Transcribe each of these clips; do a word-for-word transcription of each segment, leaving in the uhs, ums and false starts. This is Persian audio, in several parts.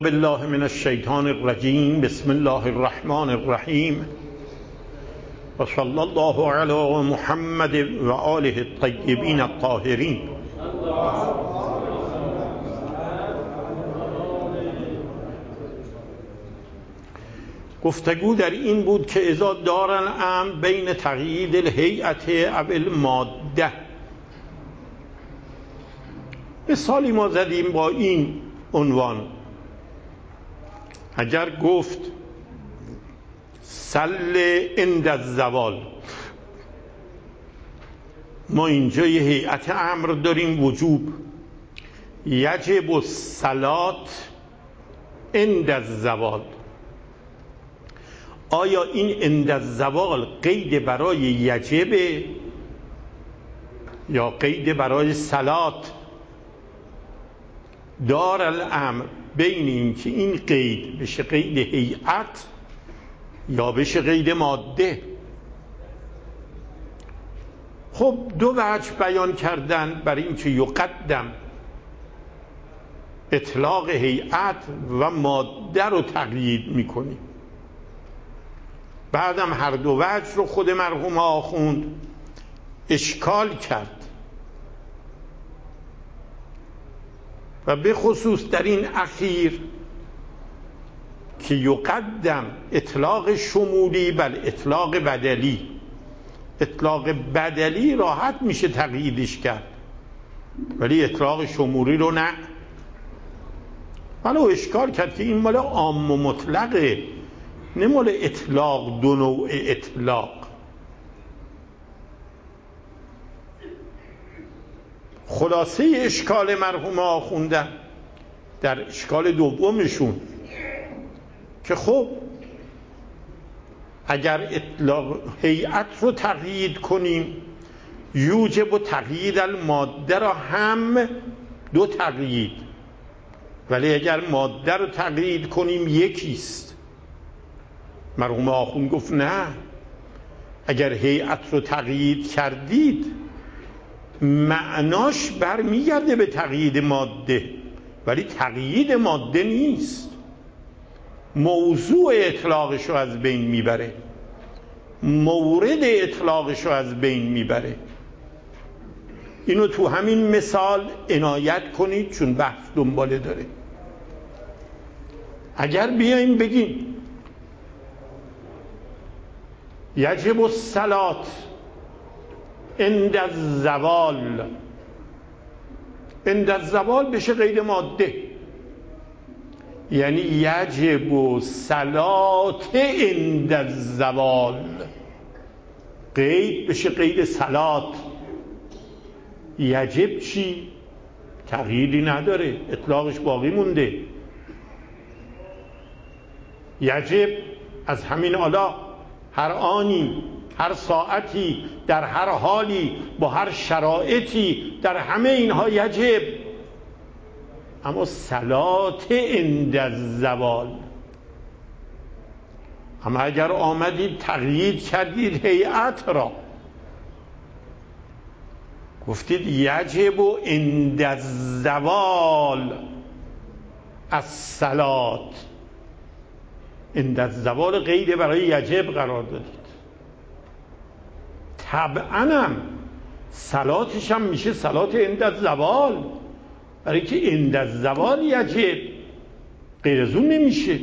بالله من الشیطان الرجیم. بسم الله الرحمن الرحیم و صلی الله علی محمد و آله الطیبین الطاهرین. گفتگو در این بود که اذا دار الامر بین تقیید الهیئت او الماده. مثالی ما زدیم با این عنوان: اگر گفت صل عند الزوال، ما اینجا یه هیئت امر داریم وجوب، یجب الصلاة عند الزوال. آیا این عند الزوال قید برای یجب یا قید برای صلات؟ دار الامر بین این که این قید بشه قید هیئت یا بشه قید ماده. خب دو وجه بیان کردن برای این که یقدم اطلاق هیئت و ماده رو تقیید میکنیم. بعدم هر دو وجه رو خود مرحوم آخوند اشکال کرد و به خصوص در این اخیر که یقدم اطلاق شمولی بل اطلاق بدلی. اطلاق بدلی راحت میشه تقییدش کرد ولی اطلاق شمولی رو نه. ولو اشکال کرد که این مال عام و مطلقه، نه مال اطلاق دو نوع اطلاق. خلاصه اشکال مرحوم آخوندن در اشکال دومشون که خب اگر اطلاق هیئت رو تقیید کنیم یوجب و تقیید الماده را هم دو تقیید، ولی اگر ماده رو تقیید کنیم یکیست. مرحوم آخوند گفت نه، اگر هیئت رو تقیید کردید معناش برمیگرده به تقیید ماده، ولی تقیید ماده نیست، موضوع اطلاقش رو از بین میبره، مورد اطلاقش رو از بین میبره. اینو تو همین مثال عنایت کنید چون بحث دنباله داره. اگر بیاییم بگیم یجب الصلاة عند الزوال، عند الزوال بشه قید ماده، یعنی یجب صلاة عند الزوال، قید بشه قید صلات. یجب چی؟ تغییری نداره، اطلاقش باقی مونده. یجب از همین حالا هر آنی، هر ساعتی، در هر حالی، با هر شرایطی، در همه اینها یجب. اما صلات عند الزوال، اما اگر آمدید تقیید کردید هیئت را، گفتید یجب عند الزوال الصلاة، عند الزوال قید برای یجب قرار دادید، طبعاً هم صلاتش هم میشه صلات عند الزوال، برای که عند الزوال یجب، غیر از اون نمیشه.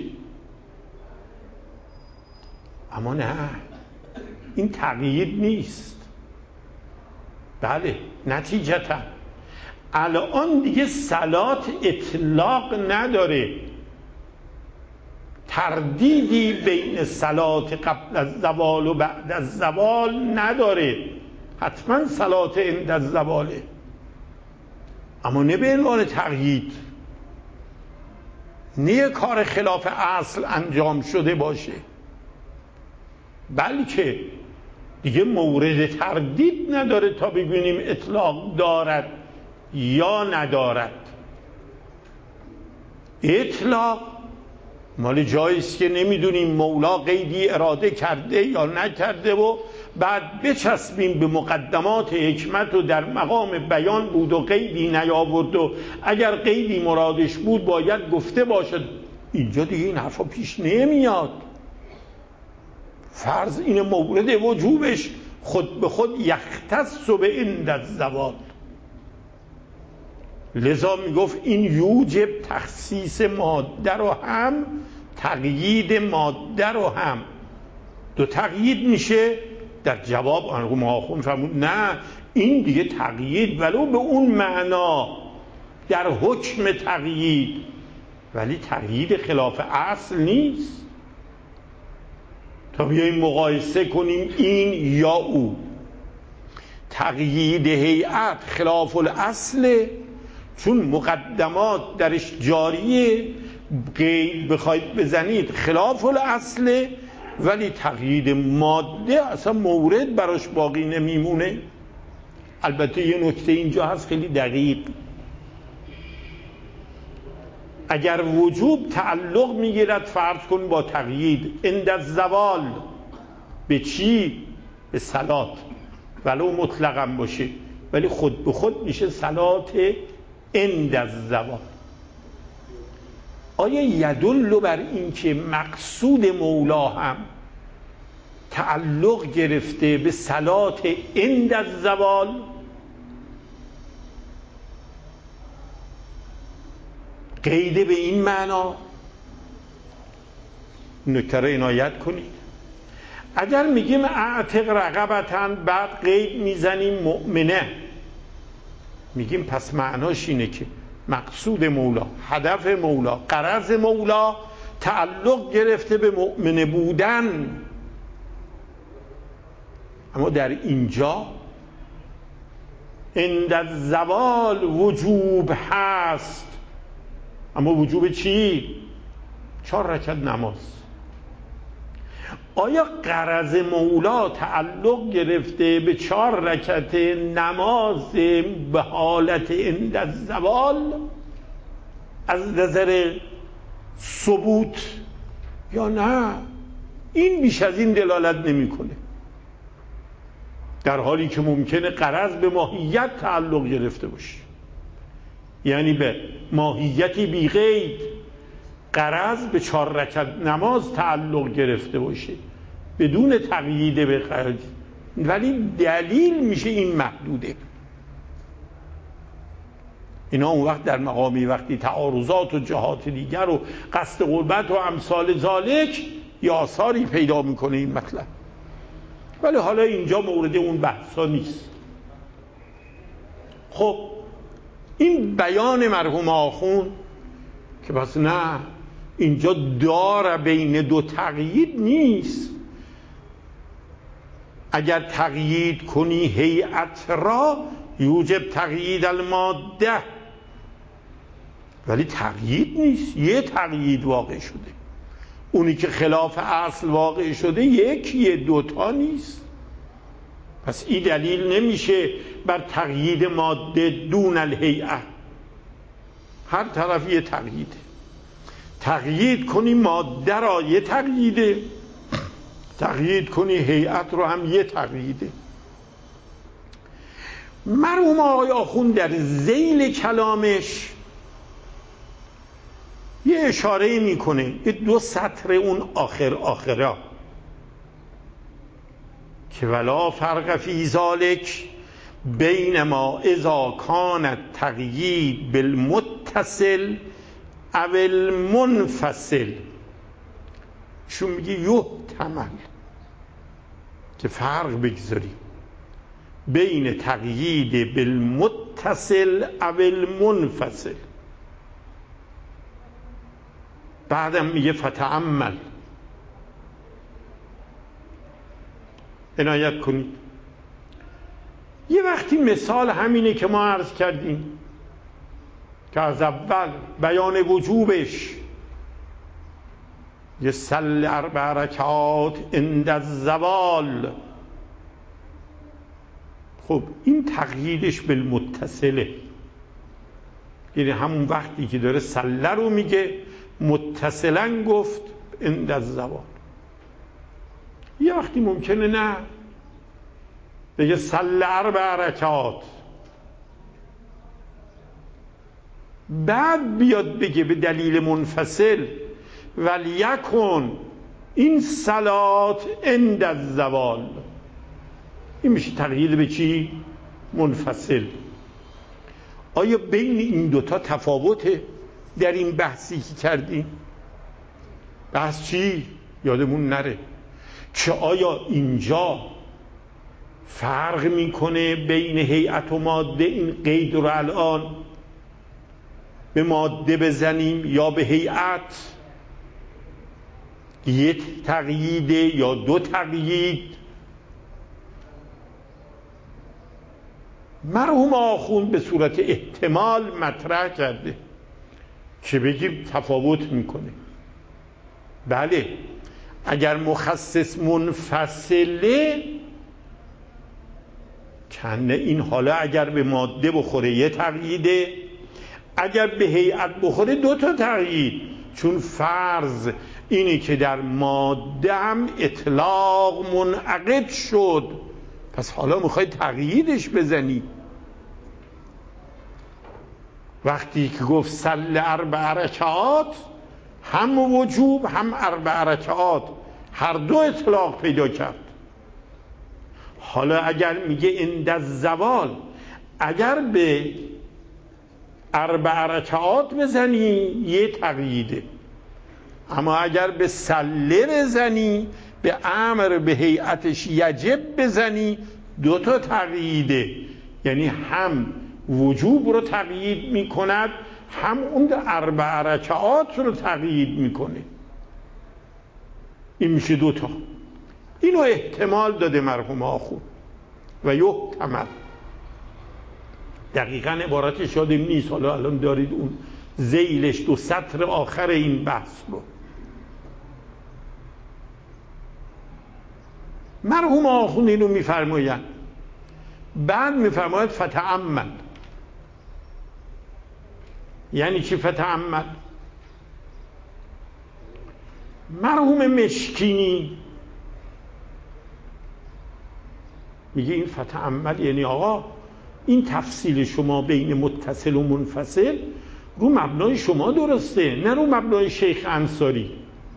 اما نه، این تقیید نیست. بله نتیجتا الان دیگه صلات اطلاق نداره، تردیدی بین صلات قبل از زوال و بعد از زوال نداره، حتما صلات عند الزواله، اما نه به عنوان تقیید، نه کار خلاف اصل انجام شده باشه، بلکه دیگه مورد تردید نداره تا ببینیم اطلاق دارد یا ندارد. اطلاق مال جاییست که نمیدونیم مولا قیدی اراده کرده یا نکرده و بعد بچسبیم به مقدمات حکمت و در مقام بیان بود و قیدی نیاورد و اگر قیدی مرادش بود باید گفته باشد اینجا دیگه این حرفا پیش نمیاد. فرض این مورد وجوبش خود به خود یختص به عند الزوال. لذا میگفت این یوجب تخصیص ماده رو هم تقیید ماده رو هم. دو تقیید میشه. در جواب مرحوم آخوند فرمود نه، این دیگه تقیید ولو به اون معنا در حکم تقیید، ولی تقیید خلاف اصل نیست. تا بیاییم مقایسه کنیم این یا او. تقیید هیئت خلاف الاصله، چون مقدمات درش جاریه، قید بخواید بزنید خلاف الاصله، ولی تقیید ماده اصلا مورد براش باقی نمیمونه. البته یه نکته اینجا هست خیلی دقیق. اگر وجوب تعلق میگیرد فرض کن با تقیید عند الزوال، به چی؟ به صلات، ولو مطلقا باشه، ولی خود به خود میشه صلات عند الزوال. آیا یدل بر این که مقصود مولا هم تعلق گرفته به صلات عند الزوال؟ قیده به این معنا نکته را عنایت کنید. اگر میگیم اعتق رقبتن بعد قید میزنیم مؤمنه، میگیم پس معناش اینه که مقصود مولا، هدف مولا، غرض مولا تعلق گرفته به مؤمنه بودن. اما در اینجا عند الزوال وجوب هست. اما وجوب چی؟ چهار رکعت نماز. آیا غرض مولا تعلق گرفته به چهار رکعت نماز به حالت عند الزوال از نظر ثبوت یا نه؟ این بیش از این دلالت نمیکنه، در حالی که ممکنه غرض به ماهیت تعلق گرفته باشه، یعنی به ماهیتی بی قید غرض به چهار رکعت نماز تعلق گرفته باشه بدون تقیید به قید، ولی دلیل میشه این محدوده. اینا اون وقت در مقامی وقتی تعارضات و جهات دیگر و قصد قربت و امثال ذالک یا آثاری پیدا میکنه این مطلب، ولی حالا اینجا مورد اون بحثا نیست. خب این بیان مرحوم آخوند که پس نه، اینجا دار بین دو تقیید نیست. اگر تقیید کنی هیئت را یوجب تقیید الماده، ولی تقیید نیست، یه تقیید واقع شده. اونی که خلاف اصل واقع شده یکیه، دوتا نیست. پس این دلیل نمیشه بر تقیید ماده دون الهیئه. هر طرف یه تقییده. تقیید کنی ماده را یه تقییده، تقیید کنی هیئت رو هم یه تقییده. مرحوم آقای آخوند در ذیل کلامش یه اشاره میکنه، یه دو سطر اون آخر آخره که ولا فرق فی ذالک بین ما اذا کان التقیید بالمتصل او المنفصل. چون میگه یحتمل که فرق بگذاریم بین تقیید بالمتصل او المنفصل. بعدم میگه فتأمل، عنایت کنید. یه وقتی مثال همینه که ما عرض کردیم که از اول بیان وجوبش یه صل اربع رکعات عند الزوال، خب این تقییدش بالمتصله، یعنی همون وقتی که داره صله رو میگه متصلا گفت عند الزوال. یه وقتی ممکنه نه بگه صل اربع رکعات، بعد بیاد بگه به دلیل منفصل ولیکن این صلات عند الزوال. این میشه تقیید به چی؟ منفصل. آیا بین این دوتا تفاوته در این بحثی که کردیم؟ بحث چی؟ یادمون نره که آیا اینجا فرق میکنه بین هیئت و ماده؟ این قید رو الان به ماده بزنیم یا به هیئت؟ یک تقییده یا دو تقیید؟ مرحوم آخوند به صورت احتمال مطرح کرده که بگیم تفاوت میکنه. بله، اگر مخصص منفصله کنه این حالا اگر به ماده بخوره یه تقییده، اگر به هیئت بخوره دو تا تقیید. چون فرض اینی که در ماده هم اطلاق منعقد شد، پس حالا میخوای تقییدش بزنی. وقتی که گفت صل اربع رکعات، هم وجوب هم اربع رکعات هر دو اطلاق پیدا کرد. حالا اگر میگه عند الزوال، اگر به اربع رکعات بزنی یه تقییده، اما اگر به سله بزنی، به امر به هیئتش یجب بزنی، دو تا تقییده. یعنی هم وجوب رو تقیید میکند، هم اون اربع رکعات رو تقیید میکنه. این میشه دو تا. اینو احتمال داده مرحوم آخوند و یحتمل. دقیقاً عبارتش یادم نیست، حالا الان دارید اون ذیلش دو سطر آخر این بحث رو. مرحوم آخوند اینو میفرماید، بعد میفرماید فتأمل. یعنی چی فتأمل؟ مرحوم مشکینی میگه این فتأمل یعنی آقا این تفصیل شما بین متصل و منفصل رو مبنای شما درسته، نه رو مبنای شیخ انصاری.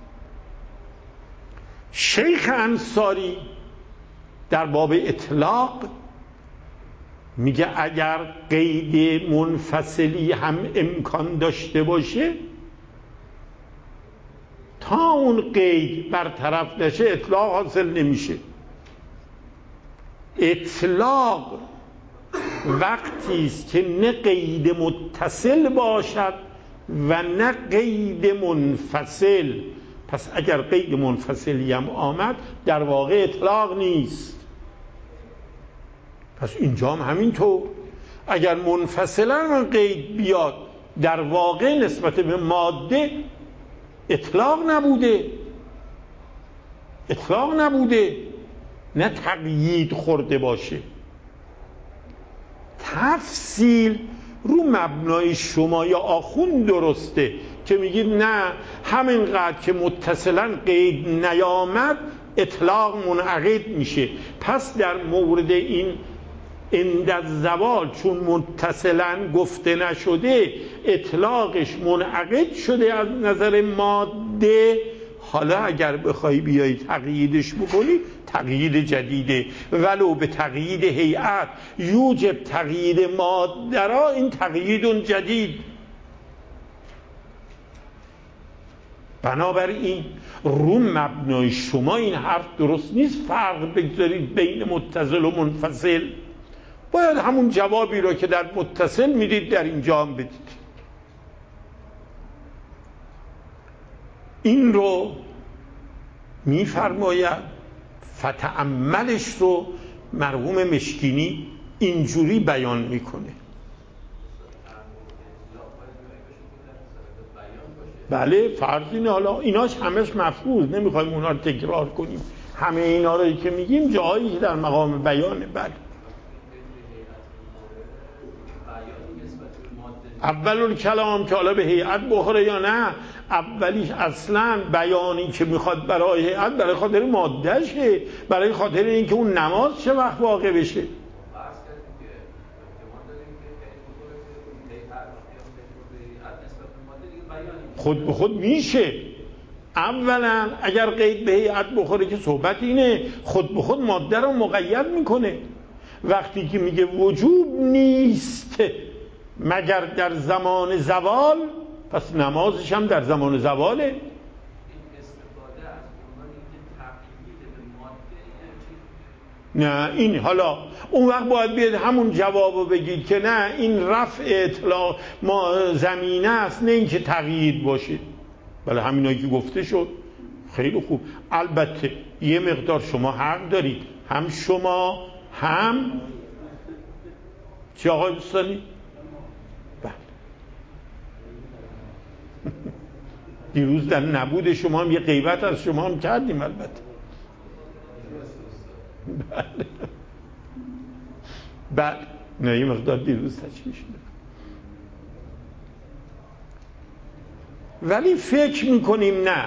شیخ انصاری در باب اطلاق میگه اگر قید منفصلی هم امکان داشته باشه، تا اون قید برطرف نشه اطلاق حاصل نمیشه. اطلاق وقتی است که نه قید متصل باشد و نه قید منفصل. پس اگر قید منفصلی هم آمد در واقع اطلاق نیست. پس اینجا هم همینطور، اگر منفصلا من قید بیاد در واقع نسبت به ماده اطلاق نبوده، اطلاق نبوده، نه تقیید خورده باشه. تفصیل رو مبنای شما یا آخوند درسته که میگید نه همینقدر که متصلا قید نیامد اطلاق منعقد میشه. پس در مورد این عند الزوال چون متصلا گفته نشده اطلاقش منعقد شده از نظر ماده، حالا اگر بخوای بیایی تقییدش بکنی تقیید جدیده، ولو به تقیید هیئت یوجب تقیید ماده را، این تقیید جدید. بنابراین رو مبنای شما این حرف درست نیست فرق بگذارید بین متصل و منفصل. باید همون جوابی رو که در متصل میدید در اینجا هم بدید. این رو میفرماید فتأملش رو مرحوم مشکینی اینجوری بیان میکنه. بله فرض اینه، حالا ایناش همش مفروض، نمیخوایم اونا رو تکرار کنیم، همه اینا رو که میگیم جایی که در مقام بیانه. بله اول کلام که حالا به هیئت بخوره یا نه، اولیش اصلا بیانی که میخواد برای هیئت برای خاطر ماده شه، برای خاطر اینکه اون نماز چه وقت واقع بشه. خود به خود میشه، اولا اگر قید به هیئت بخوره که صحبت اینه خود به خود ماده رو مقید میکنه. وقتی که میگه وجوب نیست مگر در زمان زوال، پس نمازش هم در زمان زواله. این استفاده از عنوان اینکه تقیید به ماده، نه این حالا اون وقت باید بیاد همون جوابو بگید که نه این رفع اطلاق ما زمینه است، نه اینکه تقیید باشه. بله همینایی که گفته شد خیلی خوب. البته یه مقدار شما حق دارید، هم شما هم چی آقای دوستانی؟ بله دیروز در نبود شما هم یه غیبت از شما هم کردیم البته. بله بله نه یه مقدار دیروز تشکیل شده. ولی فکر میکنیم نه،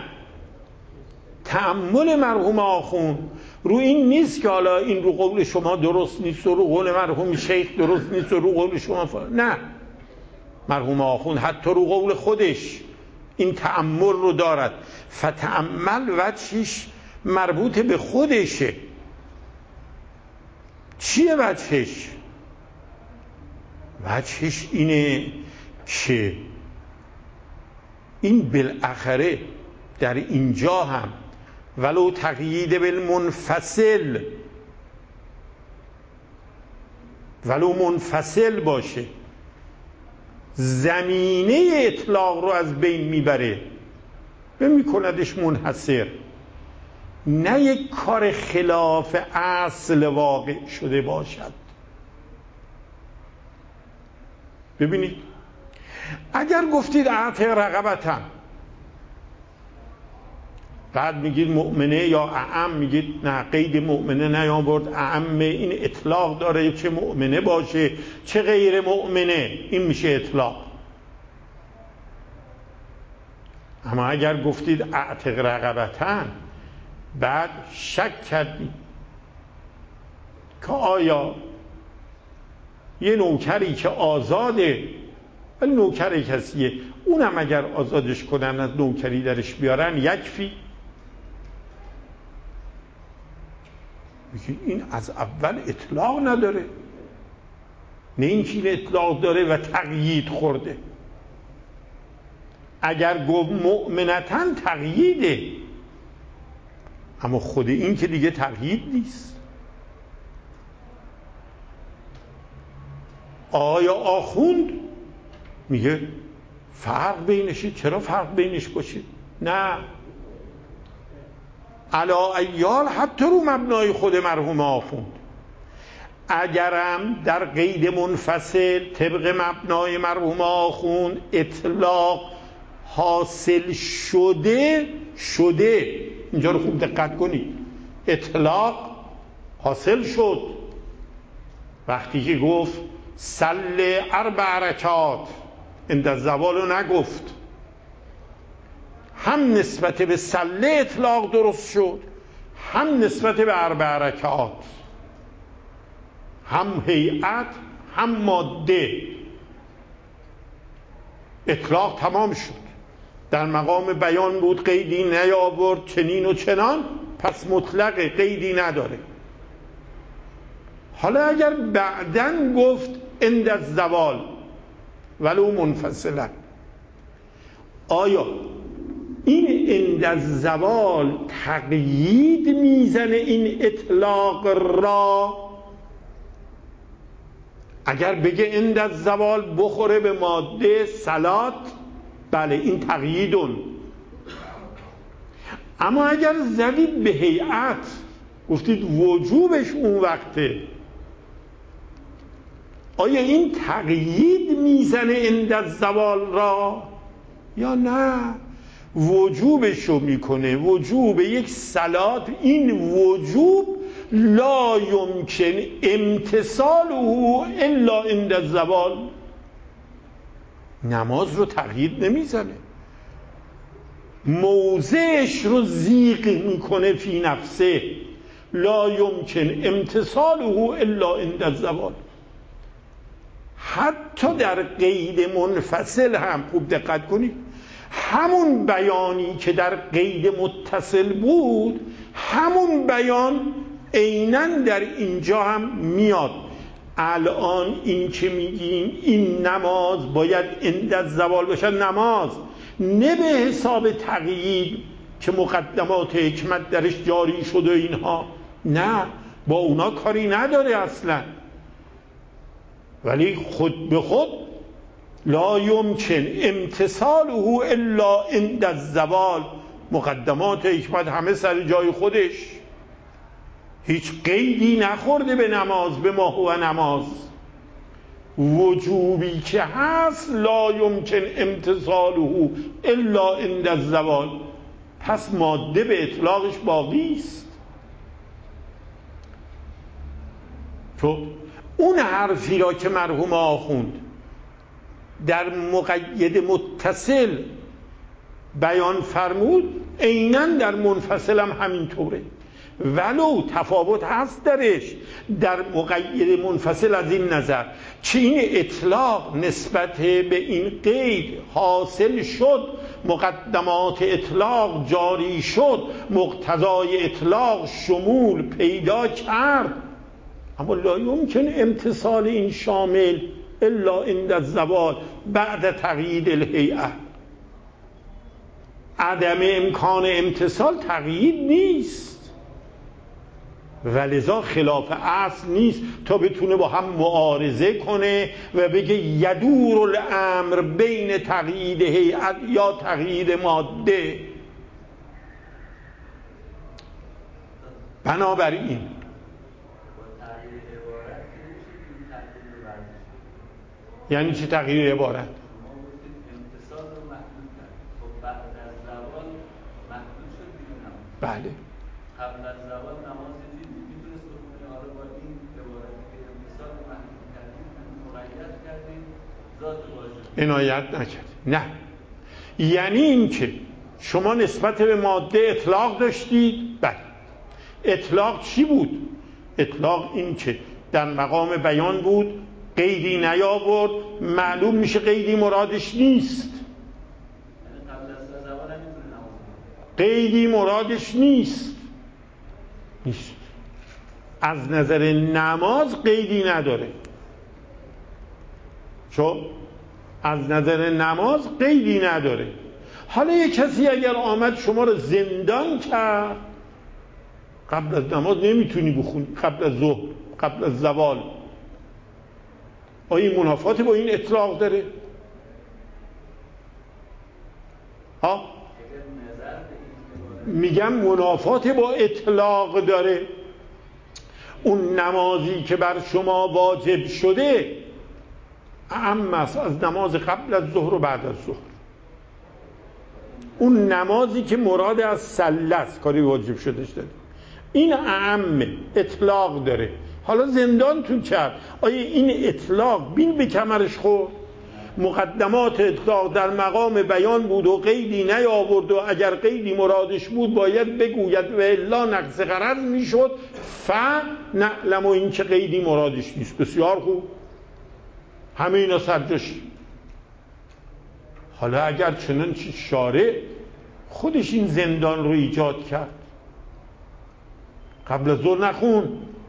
تأمل مرحوم آخوند رو این نیست که حالا این رو قول شما درست نیست و رو قول مرحوم شیخ درست نیست و رو قول شما فا... نه، مرحوم آخوند حتی رو قول خودش این تأمل رو دارد. فتأمل وجهش مربوط به خودشه. چیه وجهش؟ وجهش اینه که این بالاخره در اینجا هم ولو تقیید بالمنفصل، ولو منفصل باشه، زمینه اطلاق رو از بین میبره و میکندش منحصر، نه یک کار خلاف اصل واقع شده باشد. ببینید اگر گفتید اعتق رقبتن، بعد میگید مؤمنه یا اعم، میگید نه قید مؤمنه نیاورد، اعم این اطلاق داره، چه مؤمنه باشه چه غیر مؤمنه این میشه اطلاق. اما اگر گفتید اعتق رقبتن، بعد شک کردید که آیا یه نوکری که آزاده ولی نوکر کسیه، اونم اگر آزادش کنن از نوکری درش بیارن یکفی؟ میگه این از اول اطلاق نداره، نه این که اطلاق داره و تقیید خورده. اگر گفت مؤمنتن تقییده، اما خود این که دیگه تقیید نیست. آیا آخوند میگه فرق بینشه؟ چرا فرق بینش باشه؟ نه، علا ایال حتی رو مبنای خود مرحوم آخوند اگرم در قید منفصل طبق مبنای مرحوم آخوند اطلاق حاصل شده شده اینجا رو خوب دقت کنید، اطلاق حاصل شد وقتی که گفت صل اربع رکعات، عند الزوال رو نگفت، هم نسبت به صله اطلاق درست شد، هم نسبت به اربع رکعات، هم هیئت هم ماده اطلاق تمام شد. در مقام بیان بود، قیدی نیاورد، چنین و چنان، پس مطلق قیدی نداره. حالا اگر بعدن گفت عند الزوال ولو منفصلا، آیا این عند الزوال تقیید میزنه این اطلاق را؟ اگر بگه عند الزوال بخوره به ماده صلات، بله این تقییدون. اما اگر زدید به هیئت، گفتید وجوبش اون وقته، آیا این تقیید میزنه عند الزوال را یا نه؟ وجوبشو میکنه. وجوب یک صلات، این وجوب لا یمکن امتثاله الا عند الزوال، نماز رو تقیید نمیزنه، موضعش رو ضیق میکنه فی نفسه، لا یمکن امتثاله الا عند الزوال. حتی در قید منفصل هم خوب دقت کنید، همون بیانی که در قید متصل بود همون بیان عیناً در اینجا هم میاد. الان این که میگیم این نماز باید عند الزوال بشه، نماز نه به حساب تقیید که مقدمات حکمت درش جاری شده اینها، نه، با اونا کاری نداره اصلا. ولی خود به خود لا یمکن امتثاله الا عند الزوال، مقدمات حکمت همه سر جای خودش، هیچ قیدی نخورده به نماز، به ما هو نماز. وجوبی که هست لا یمکن امتثاله الا عند الزوال، پس ماده به اطلاقش باقی است. تو اون حرفی را که مرحوم آخوند در مقید متصل بیان فرمود عیناً در منفصل هم همینطوره، ولو تفاوت هست درش در مقید منفصل از این نظر که این اطلاق نسبت به این قید حاصل شد، مقدمات اطلاق جاری شد، مقتضای اطلاق شمول پیدا کرد، اما لا یمکن امتصال این شامل الا عند الزوال بعد تقیید الهیئه. عدم امکان امتصال تقیید نیست، ولذا خلاف اصل نیست تا بتونه با هم معارضه کنه و بگه یدور الامر بین تقیید هیئت یا تقیید ماده. بنابراین یعنی چی تغییر عبارت؟ بله. قبل از زوال نماز دیدی میتونست بخونه، حالا با این عبارتی که امتصال محدود کردیم مقید کردیم ذات واجب عنایت نکرد. نه، یعنی این که شما نسبت به ماده اطلاق داشتید. بله، اطلاق چی بود؟ اطلاق این که در مقام بیان بود، قیدی نیاورد، معلوم میشه قیدی مرادش نیست. قیدی مرادش نیست نیست از نظر نماز قیدی نداره، چون از نظر نماز قیدی نداره. حالا یک کسی اگر آمد شما رو زندان کرد، قبل از نماز نمیتونی بخونی، قبل از ظهر، قبل از زوال، آیا منافات با این اطلاق داره؟ ها؟ میگم منافات با اطلاق داره. اون نمازی که بر شما واجب شده اعم است از نماز قبل از ظهر و بعد از ظهر. اون نمازی که مراد از صله است، کاری واجب شدهش داره، این اعم اطلاق داره. حالا زندانتون کرد، آیا این اطلاق بین به کمرش خورد؟ مقدمات اطلاق در مقام بیان بود و قیدی نیاورد و اگر قیدی مرادش بود باید بگوید و الا نقص غرض میشد، فنعلم و این که قیدی مرادش نیست. بسیار خوب، همه اینا سرجاش. حالا اگر چنانچه شارع خودش این زندان رو ایجاد کرد، قبل از ظهر نخون،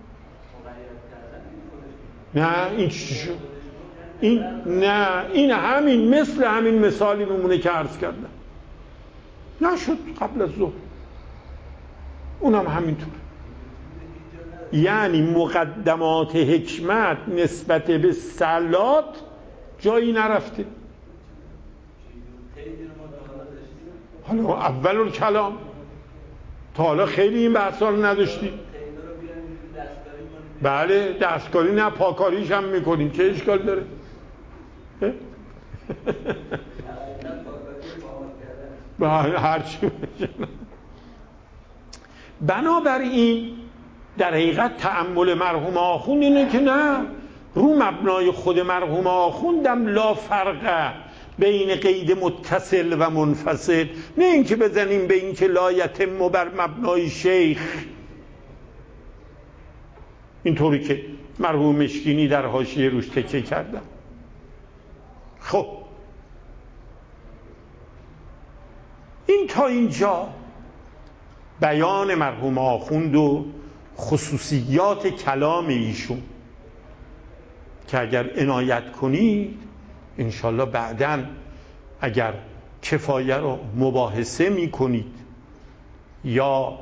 نه این چی شد؟ این نه، این همین مثل همین مثالی میمونه که عرض کردم، نشد قبل از ظهر، اونم همینطور. یعنی مقدمات حکمت نسبت به صلات جایی نرفته. حالا اول الکلام تا حالا خیلی این بحثا رو نداشتیم. بله، دستکاری نه، پاکاریش هم میکنیم، چه اشکال داره؟ بله، هرچی بشه. بنابراین در حقیقت تأمل مرحوم آخوند اینه که نه، رو مبنای خود مرحوم آخوندم لا فرقه بین قید متصل و منفصل، نه اینکه بزنیم به اینکه لا یتم بر مبنای شیخ، اینطوری که مرحوم مشکینی در حاشیه روش تکیه کردن. خب این تا اینجا بیان مرحوم آخوند و خصوصیات کلام ایشون که اگر عنایت کنید انشالله بعداً اگر کفایه رو مباحثه میکنید یا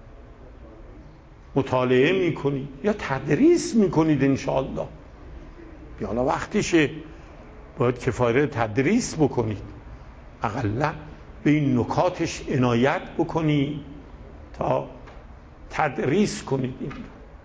مطالعه میکنید یا تدریس میکنید انشالله، حالا وقتشه باید کفایه رو تدریس بکنید، اقلا به این نکاتش عنایت بکنید تا تدریس کنید. این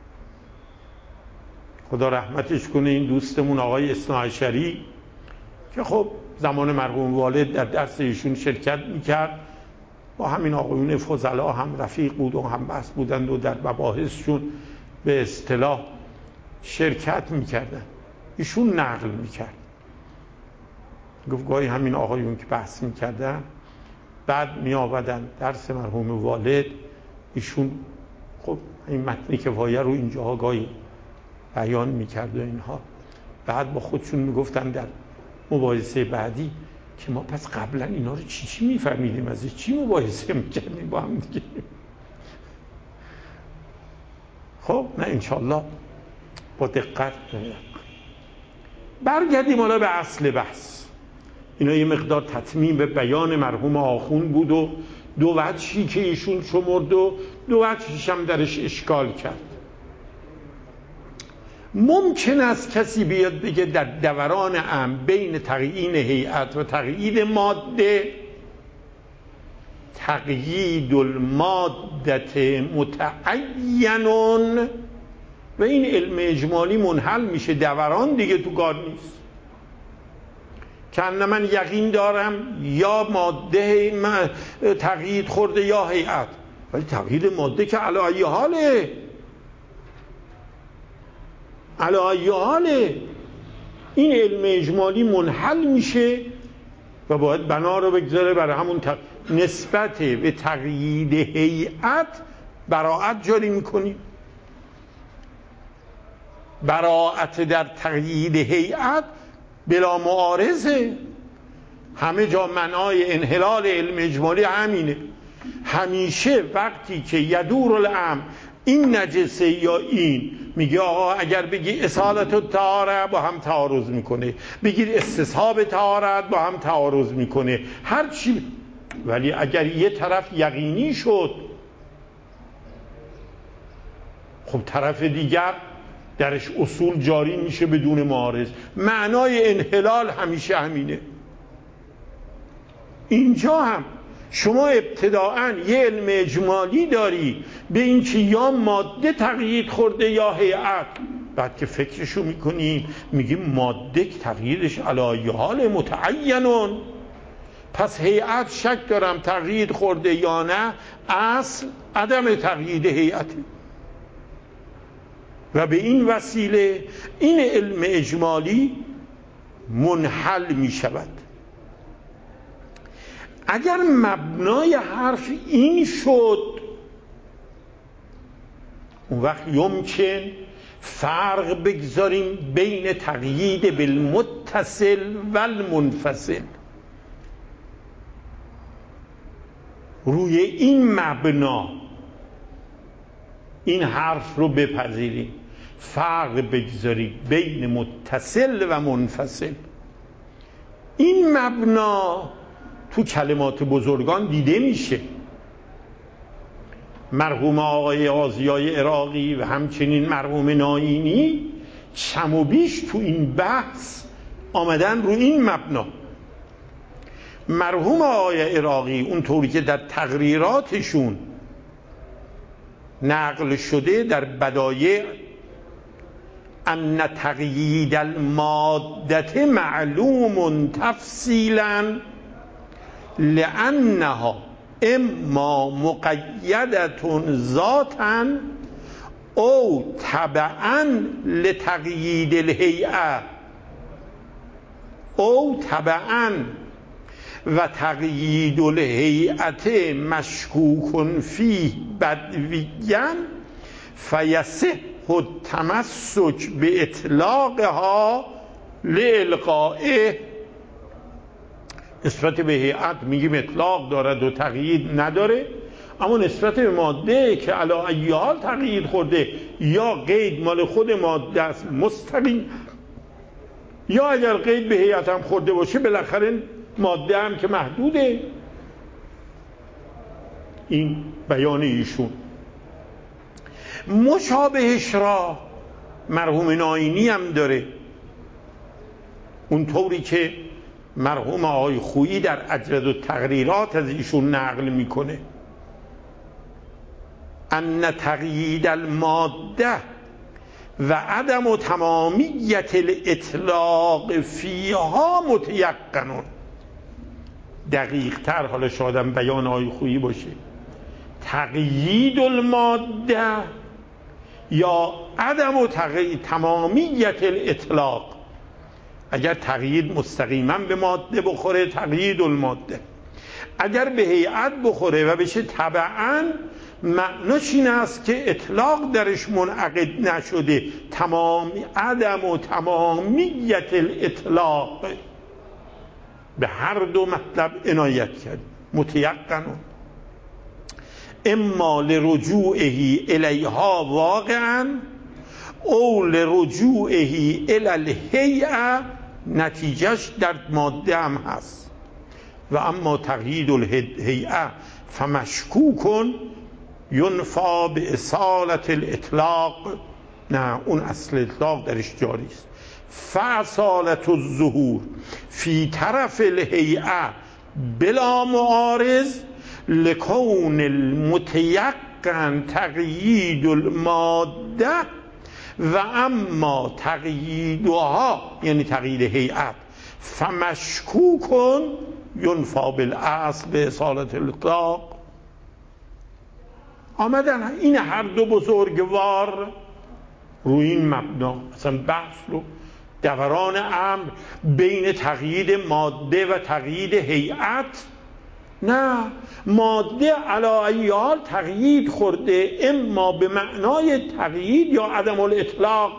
خدا رحمتش کنه این دوستمون آقای اثناعشری که خب زمان مرحوم والد در درس ایشون شرکت میکرد، با همین آقایون فضلا هم رفیق بود و هم بحث بودند و در مباحثشون به اصطلاح شرکت میکردن. ایشون نقل میکرد، گفت گاهی همین آقایون که بحث میکردن بعد میآمدن درس مرحوم والد، ایشون خب این متن کفایه رو اینجاها گاهی بیان میکرد و اینها، بعد با خودشون میگفتن در مباحثه بعدی که ما پس قبلا اینا رو چی چی میفهمیدیم، ازش چی مباحثه میکردیم با هم دیگه. خب نه انشالله با دقت برگردیم حالا به اصل بحث. اینا یه مقدار تتمیم به بیان مرحوم آخوند بود و دو وجهی که ایشون شمرد و دو وجهش هم درش اشکال کرد. ممکن است کسی بیاد بگه در دوران امر بین تقیید هیئت و تقیید ماده تقیید المادت متعینون و این علم اجمالی منحل میشه، دوران دیگه تو کار نیست. که من یقین دارم یا ماده تقیید خورده یا هیئت، ولی تقیید ماده که علی ای حاله علی ای حاله این علم اجمالی منحل میشه و باید بنا رو بگذاره برای همون تق... نسبت به تقیید هیئت براعت جاری میکنیم. براعت در تقیید هیئت بلا معارضه، همه جا منای انحلال علم اجمالی همینه. همیشه وقتی که یدور الامر این نجسه یا این، میگه آقا اگر بگی اصالت و طهارت با هم تعارض میکنه، بگید استصحاب طهارت با هم تعارض میکنه، هر چی. ولی اگر یه طرف یقینی شد خب طرف دیگر درش اصول جاری میشه بدون معارض. معنای انحلال همیشه همینه. اینجا هم شما ابتداعاً یه علم اجمالی داری به این که یا ماده تقیید خورده یا هیئت، بعد که فکرشو میکنیم میگیم ماده تقییدش علی ای حال متعینون، پس هیئت شک دارم تقیید خورده یا نه، اصل عدم تقیید هیئته و به این وسیله این علم اجمالی منحل می شود. اگر مبنای حرف این شد اون وقت یمکن فرق بگذاریم بین تقیید بالمتصل و المنفصل. روی این مبنا این حرف رو بپذیریم، فرق بگذاریم بین متصل و منفصل. این مبنا تو کلمات بزرگان دیده میشه. مرحوم آقای آزیای عراقی و همچنین مرحوم ناینی کم و بیش تو این بحث آمدن رو این مبنا. مرحوم آقای عراقی اونطوری که در تقریراتشون نقل شده در بدایع ان تقیید المادة معلوم تفصیلا لانها اما مقیدة ذاتا او تبعا لتقیید الهیئة او تبعا و تقیید الهیئة مشکوک فیه بدویا فیصح التمسک به اطلاقها لالقائه. نسبت به هیئت میگیم اطلاق دارد و تقیید نداره، اما نسبت به ماده که علی ای حال تقیید خورده یا قید مال خود ماده است مستقیم، یا اگر قید به هیئت هم خورده باشه بالاخره ماده هم که محدوده. این بیان ایشون. مشابهش را مرحوم ناینی هم داره، اون طوری که مرحوم آقای خویی در اجرد و تقریرات از ایشون نقل میکنه، ان تقیید الماده و عدم تمامیت الاطلاق فیها متیقن. دقیق تر حالا شادم بیان آقای خویی باشه، تقیید الماده یا عدم تقیید تمامیت الاطلاق. اگر تقیید مستقیما به ماده بخوره تقیید الماده، اگر به هیئت بخوره و بشه تبعاً معناش این است که اطلاق درش منعقد نشده، تمام عدم و تمامیت الاطلاق. به هر دو مطلب عنایت کرد. متیقن اما لرجوعه الیها واقعا او لرجوعه الی الهیئه، نتیجهش در ماده هم هست. و اما تقیید الهیئه فمشکوکن ینفا به اصالت الاطلاق، نه اون اصل اطلاق درش جاری است. فاصالت الظهور فی طرف الهیئه بلا معارض لکون المتیقن تقیید الماده و اما تقییدها یعنی تقیید هیئت فمشکوکن ینفا بالاصل به اصالت الاطلاق. آمدن این هر دو بزرگوار روی این مبنا مثلا بحث رو دوران امر بین تقیید ماده و تقیید هیئت، نه ماده علی ای حال تقیید خورده، اما به معنای تقیید یا عدم الاطلاق،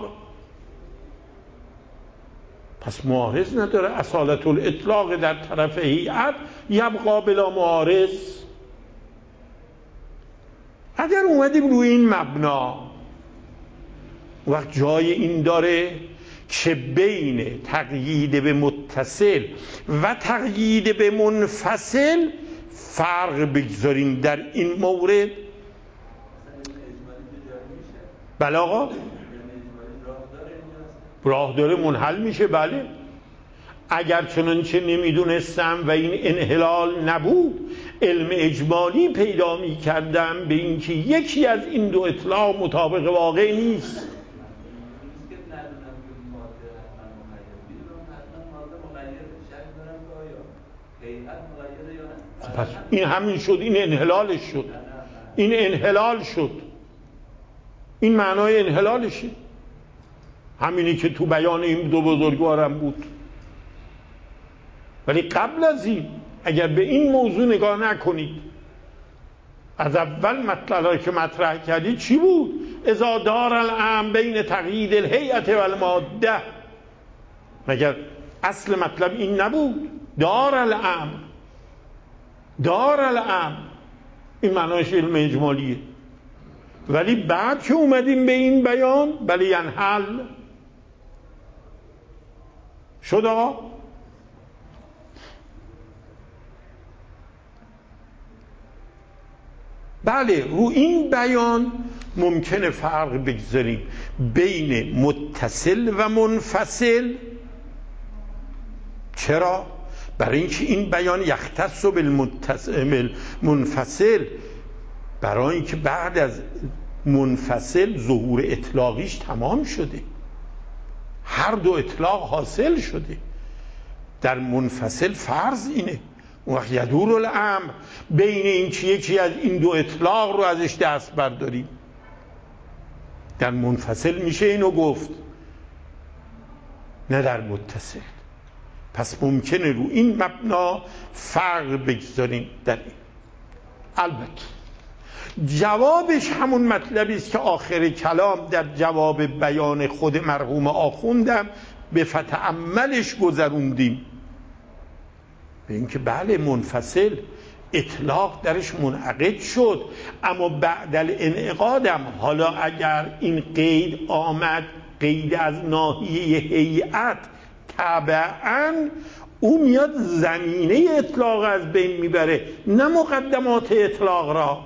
پس معارض نداره. اصالت الاطلاق در طرف هیئت یبقا بلا معارض. اگر اومدیم روی این مبنا وقت جای این داره که بین تقیید به متصل و تقیید به منفصل فرق بگذاریم در این مورد. بله آقا راه داره منحل میشه. بله اگر چنانچه نمیدونستم و این انحلال نبود علم اجمالی پیدا میکردم به اینکه یکی از این دو اطلاق مطابق واقع نیست. پس این همین شد، این انحلالش شد، این انحلال شد، این معنای انحلالشه، همینی که تو بیان این دو بزرگوارم بود. ولی قبل از این اگر به این موضوع نگاه نکنید، از اول مطلبی که مطرح کردید چی بود؟ اذا دار الامر بین تقیید الهیئت و الماده، مگر اصل مطلب این نبود؟ دار الامر، دار الامر این معناش علم اجمالیه. ولی بعد که اومدیم به این بیان بله ینحل شد. آقا بله رو این بیان ممکنه فرق بگذاریم بین متصل و منفصل. چرا؟ برای اینکه این بیان یختص بالمتصل منفصل، برای اینکه بعد از منفصل ظهور اطلاقیش تمام شده، هر دو اطلاق حاصل شده. در منفصل فرض اینه اون وقت یدور الامر بین این که یکی از این دو اطلاق رو ازش دست برداریم. در منفصل میشه اینو گفت، نه در متصل. پس ممکنه رو این مبنا فرق بگذاریم در این. البته جوابش همون مطلبی است که آخر کلام در جواب بیان خود مرحوم آخوندم به فتأملش گذروندیم. به اینکه بله منفصل اطلاق درش منعقد شد، اما بعد الانعقادم حالا اگر این قید آمد، قید از ناحیه هیئت، طبعاً او میاد زمینه اطلاق از بین میبره، نه مقدمات اطلاق را.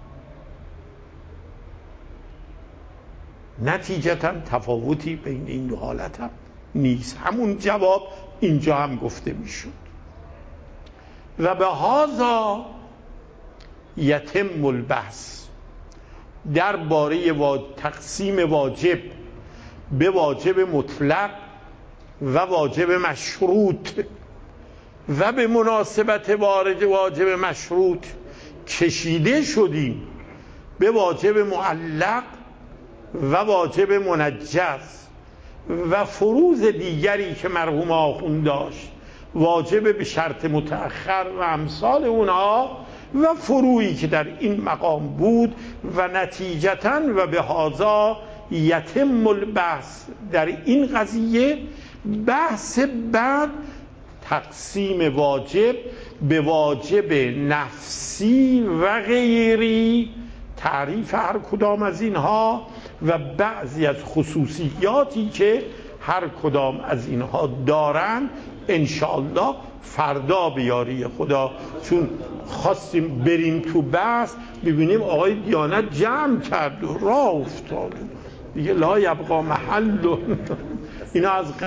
نتیجتاً تفاوتی بین این دو حالت هم نیست. همون جواب اینجا هم گفته میشد. و به هذا یتم البحث درباره تقسیم واجب به واجب مطلق و واجب مشروط و به مناسبت وارد واجب مشروط کشیده شدیم به واجب معلق و واجب منجز و فروض دیگری که مرحوم آخوند داشت، واجب به شرط متأخر و امثال اونها و فروعی که در این مقام بود. و نتیجتاً و به هذا یتم البحث در این قضیه، بحث بعد تقسیم واجب به واجب نفسی و غیری، تعریف هر کدام از اینها و بعضی از خصوصیاتی که هر کدام از اینها دارن انشاءالله فردا به یاری خدا، چون خواستیم بریم تو بحث ببینیم آقای دیانت جمع کرد و راه افتاد دیگه، لا یبقا محل اینا از